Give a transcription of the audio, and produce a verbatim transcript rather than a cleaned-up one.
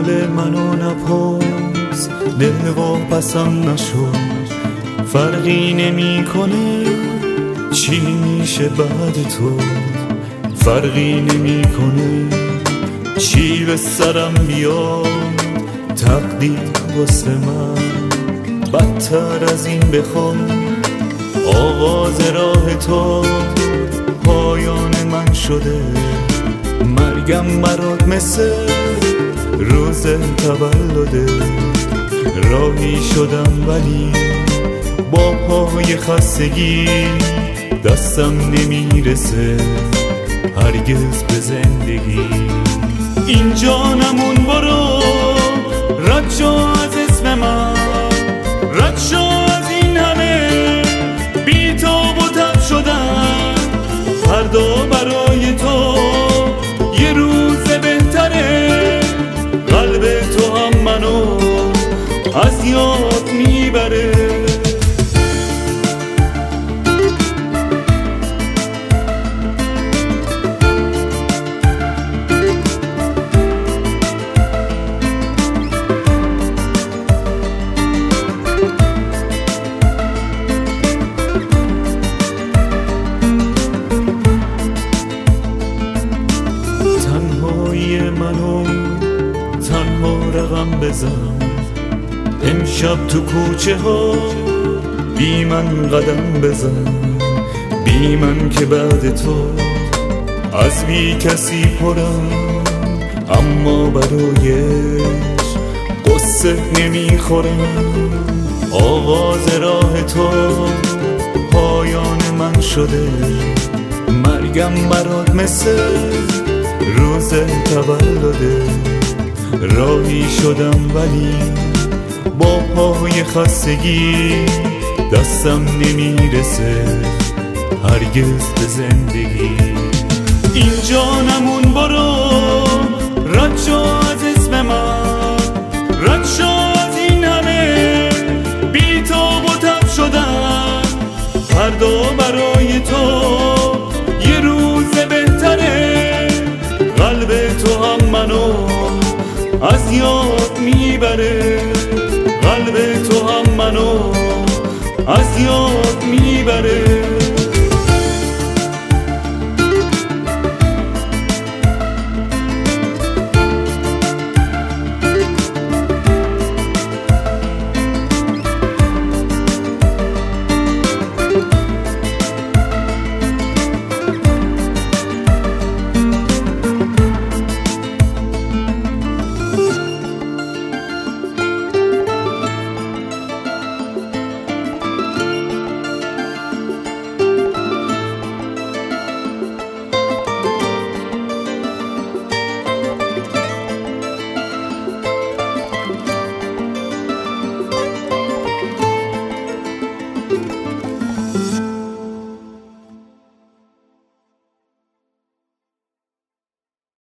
حال منو نپرس، دل و پسم نشد، فرقی نمی کنه چی میشه بعد تو، فرقی نمی کنه چی به سرم بیاد، تقدیر واسه من بدتر از این بخوام. آغاز راه تو پایان من شده، مرگم برات مثل روز تولده. راهی شدم ولی با پای خستگی دستم نمیرسه هرگز به زندگی. اینجا نمون برو، رد شو از اسم من، رد شو از این همه بی تاب و تب شدن. فردا برای تو یه روز بهتره، قلب تو هم منو از یاد میبره. منو تنها رقم بزن امشب تو کوچه ها، بی من قدم بزن، بی من که بعد تو از بی کسی پرم، اما برایش قصه نمیخورم. آغاز راه تو پایان من شده، مرگم برات مثل روز تولده. راهی شدم ولی با پای خستگی دستم نمیرسه هرگز به زندگی. اینجا نمون برو، رد شو از اسم من، رد شو از این همه بی تاب و تب شدن. فردا برای تو یه روز بهتره، قلب تو هم منو از یاد میبره، قلب تو هم منو از یاد میبره.